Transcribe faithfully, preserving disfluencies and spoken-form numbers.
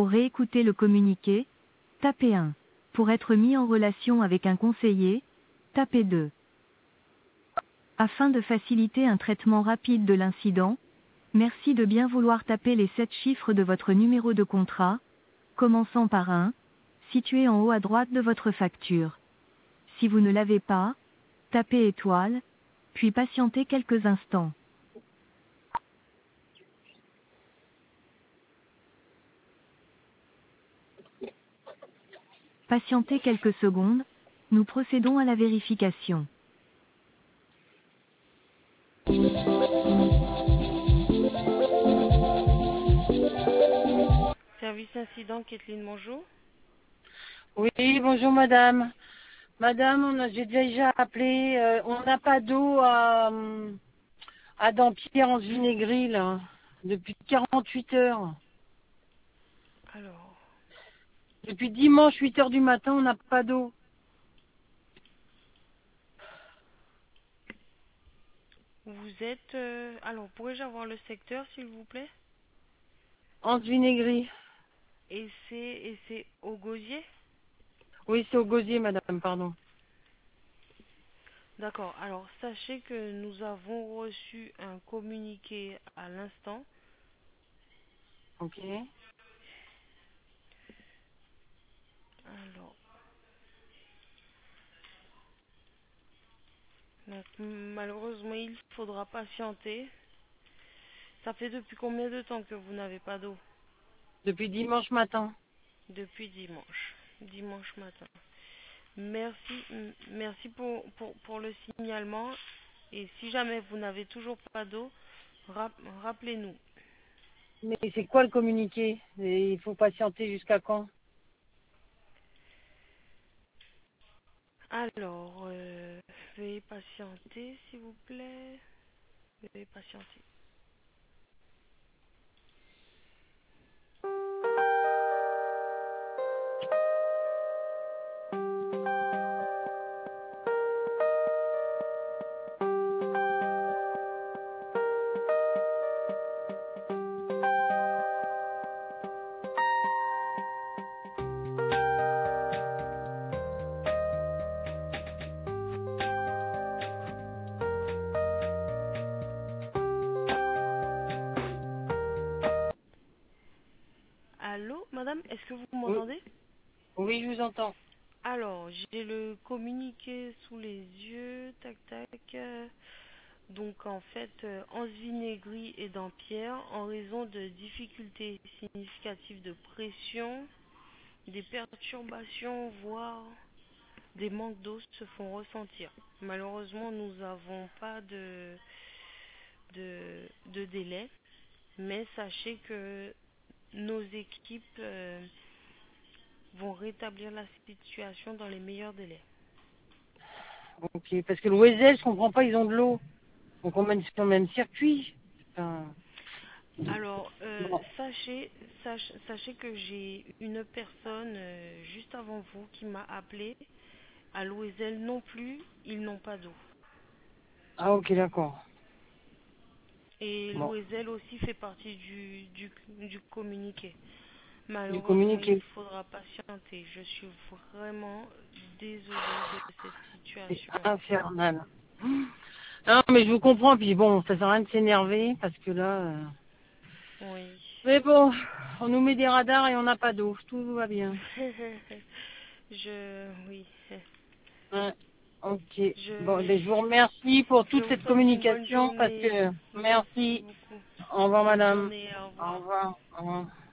Pour réécouter le communiqué, tapez un. Pour être mis en relation avec un conseiller, tapez deux. Afin de faciliter un traitement rapide de l'incident, merci de bien vouloir taper les sept chiffres de votre numéro de contrat, commençant par un, situé en haut à droite de votre facture. Si vous ne l'avez pas, tapez étoile, puis patientez quelques instants. Patientez quelques secondes, nous procédons à la vérification. Service incident, Kathleen, bonjour. Oui, bonjour madame. Madame, on a- j'ai déjà appelé, euh, on n'a pas d'eau à, euh, à Dampierre en Vinégry, là, depuis quarante-huit heures. Alors, Depuis dimanche huit heures du matin, on n'a pas d'eau. vous êtes... euh, alors, pourrais-je avoir le secteur, s'il vous plaît? En Vinégry. Et c'est et c'est au gosier? Oui, c'est au gosier, madame, pardon. D'accord. Alors, sachez que nous avons reçu un communiqué à l'instant. Ok. Alors, donc, malheureusement, il faudra patienter. Ça fait depuis combien de temps que vous n'avez pas d'eau? Depuis dimanche matin. Depuis dimanche. Dimanche matin. Merci, m- merci pour, pour, pour le signalement. Et si jamais vous n'avez toujours pas d'eau, rap- rappelez-nous. Mais c'est quoi le communiqué? Et il faut patienter jusqu'à quand? Alors, euh, veuillez patienter, s'il vous plaît. Veuillez patienter. Allô, madame, est-ce que vous Oui, m'entendez? oui, je vous entends. Alors, j'ai le communiqué sous les yeux. Tac, tac. euh, Donc, en fait, euh, Anse Vinaigri et Dampierre, en raison de difficultés significatives de pression, des perturbations, voire des manques d'eau se font ressentir. Malheureusement, nous n'avons pas de, de, de délai, mais sachez que nos équipes euh, vont rétablir la situation dans les meilleurs délais. Ok, parce que le Wesel, je comprends pas, ils ont de l'eau. Donc on mène sur le même circuit. Enfin, Alors, euh, bon. sachez, sach- sachez que j'ai une personne euh, juste avant vous qui m'a appelé. À Loisel non plus, ils n'ont pas d'eau. Ah ok, d'accord. Et Bon, Loisel aussi fait partie du, du, du communiqué. du Malheureusement, il communiqué. faudra patienter. Je suis vraiment désolée de cette C'est situation. infernal. Non, mais je vous comprends, puis bon, ça sert à rien de s'énerver, parce que là... euh, Oui. Mais bon, on nous met des radars et on n'a pas d'eau, tout va bien. Je, oui. Ouais, ok. Bon, Je, ben, je vous remercie pour je toute vous cette souhaite une bonne communication, parce journée. que... Merci Merci. beaucoup. Au revoir, Bonne madame. journée. Au Au revoir. revoir. Au revoir.